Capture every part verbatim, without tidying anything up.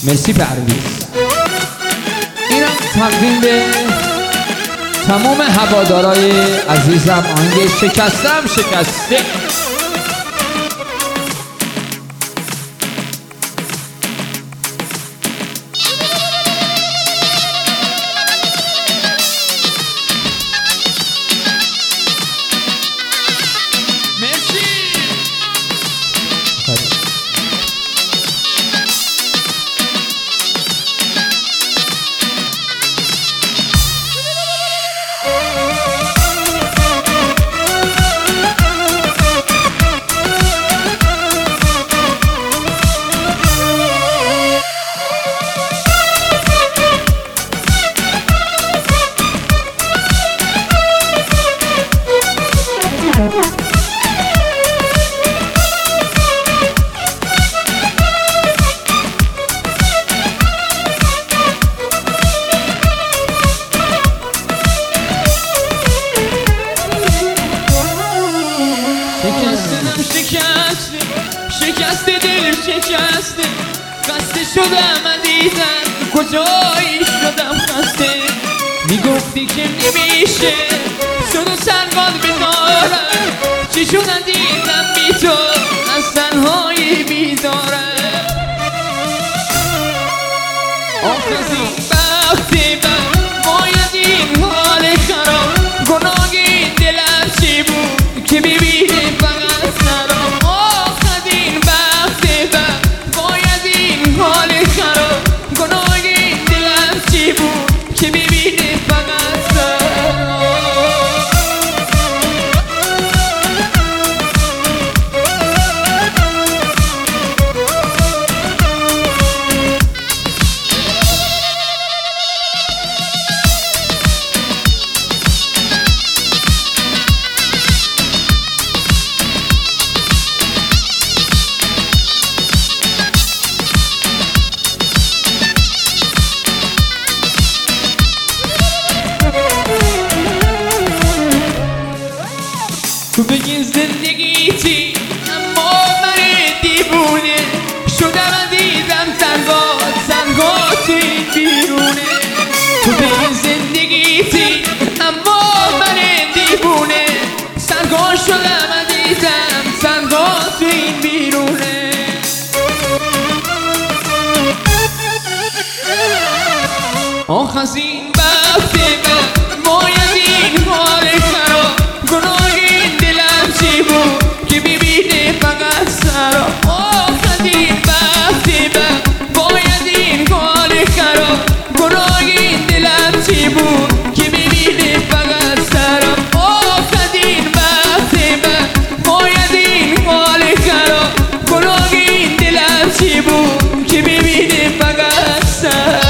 مرسی پرویز. اینم تقدیم به تمام هوادارای عزیزم. آهنگ شکستم شکسته. شکسته دل شکسته خسته شدم عزیزم کجایی شدم خسته میگفتی که نمیشه شد و سرگاد بذارم چی شد عزیزم بی تو از تنهایی بیدارم آخ از این بخت من باید این حال خراب گناه دلم چی بود که ببینه فقط سرام که ببینه فقط تو بگی زندگیتی اما من دیوونه شدم عزیزم سرگات سرگات این بیرونه تو بگی زندگیتی اما من دیوونه سرگات شدم عزیزم سرگات این بیرونه آخ از این بخت من باید این حال خراب گناه چی بود که ببینه فقط سرا آخ از این بخت من باید این حال خراب گناه این دلم چی بود که ببینه فقط سرا آخ از این بخت من باید این حال خراب گناه این دلم چی بود که ببینه فقط سرا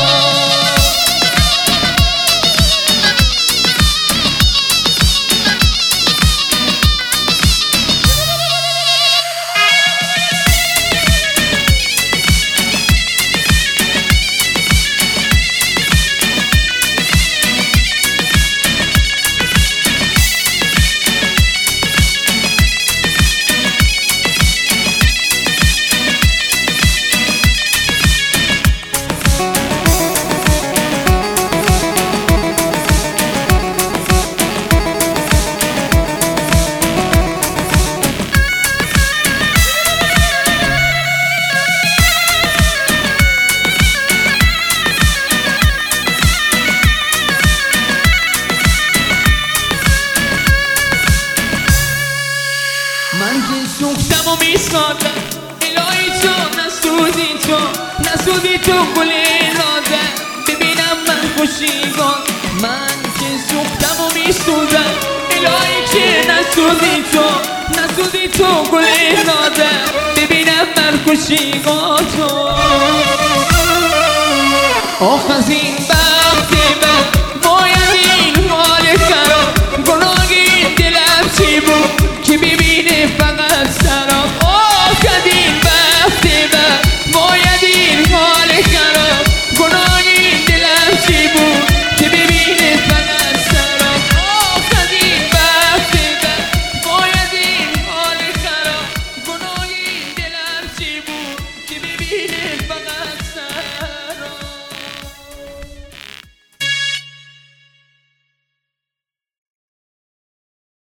من که سوختم و میسکادم الهی تو نسودی تو نسودی تو گل نازم ببینم من خوشیگان من که سوختم و میسودم الهی که نسودی تو نسودی تو گل نازم ببینم من خوشیگان تو آخ از این